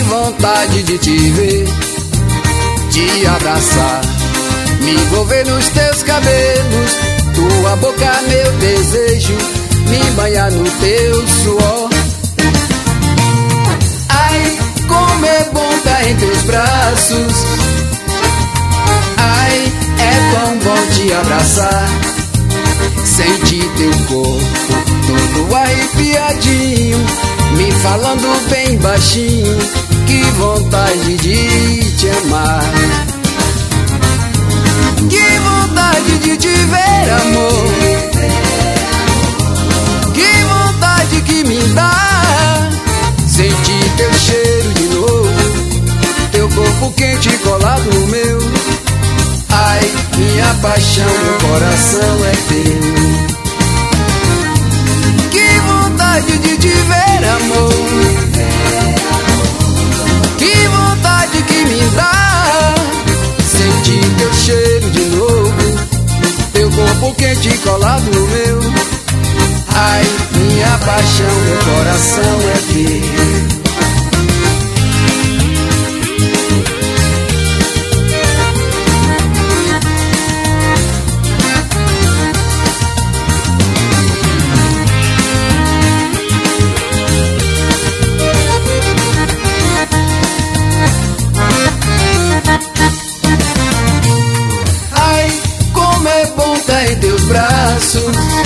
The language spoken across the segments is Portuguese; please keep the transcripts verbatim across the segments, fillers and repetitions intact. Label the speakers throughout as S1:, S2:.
S1: vontade de te ver, te abraçar, me envolver nos teus cabelos, tua boca meu desejo, me banhar no teu suor. Ai, como é bom estar em teus braços. Ai, é tão bom te abraçar, sentir teu corpo todo arrepiadinho, me falando bem baixinho, que vontade de te amar. Que vontade de te ver, amor. Que vontade que me dá sentir teu cheiro de novo, teu corpo quente colado no meu. Ai, minha paixão, meu coração é teu. Que vontade de te ver, amor. Que vontade que me dá sentir teu cheiro de novo, teu corpo quente colado no meu. Ai, minha paixão, meu coração é teu. Em teus braços,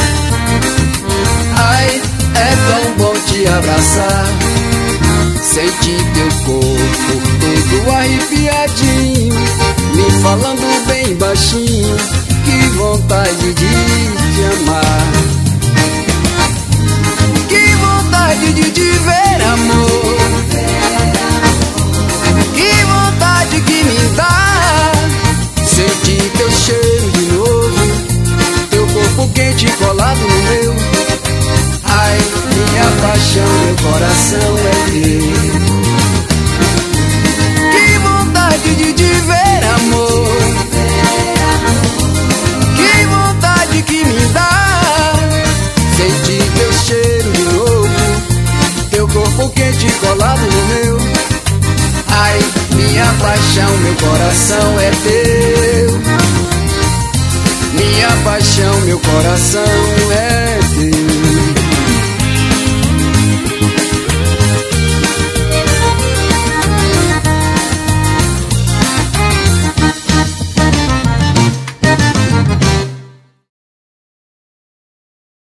S1: ai, é tão bom te abraçar, sentir teu corpo todo arrepiadinho, me falando bem baixinho, que vontade de te amar. Que vontade de te ver, amor. Que vontade que me dá sentir teu cheiro de novo, corpo quente colado no meu. Ai, minha paixão, meu coração é teu. Que vontade de te ver, amor. Que vontade que me dá sentir teu cheiro de novo, teu corpo quente colado no meu. Ai, minha paixão, meu coração é teu. Minha paixão, meu coração é